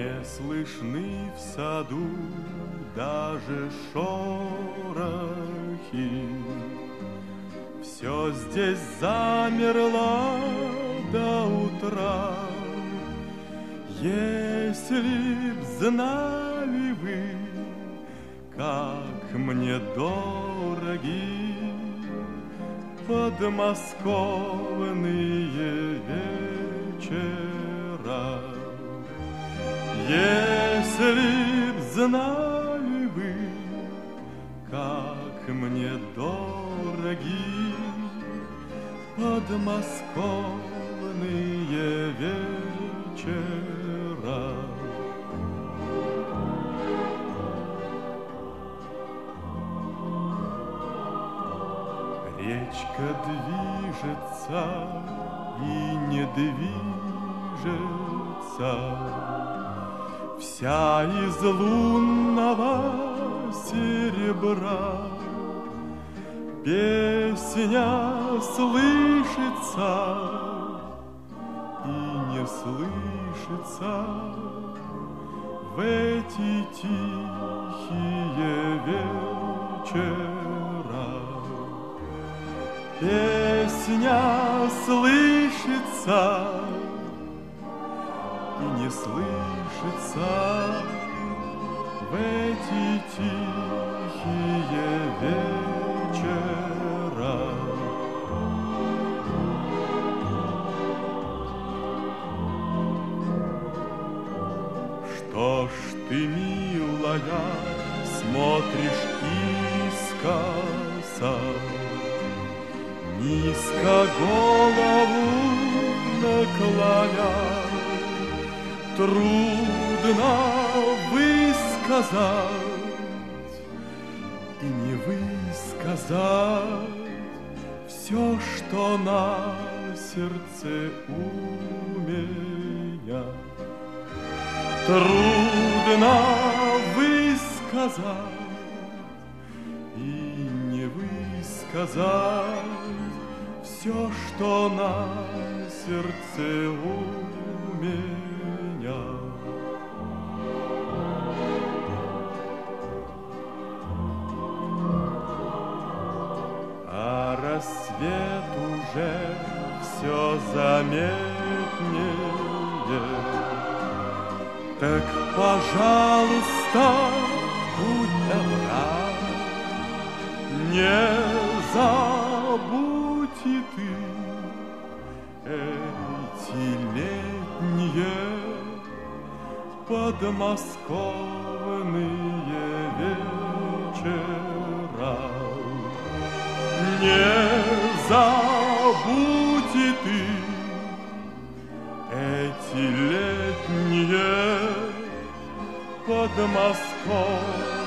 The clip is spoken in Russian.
Не слышны в саду даже шорохи. Все здесь замерло до утра. Если б знали вы, как мне дороги подмосковные вечера. Если б знали вы, как мне дороги подмосковные вечера. Речка движется и не движется, вся из лунного серебра. Песня слышится и не слышится в эти тихие вечера. Песня слышится и не слышится в эти тихие вечера. Что ж ты, милая, смотришь искоса, низко голову наклоня? Трудно высказать и не высказать все, что на сердце у меня. Трудно высказать и не высказать все, что на сердце у меня. А рассвет уже все заметнее. Так, пожалуйста, будь добра, не забудь и ты эти летние подмосковные вечера. Не забудь и ты эти летние подмосковные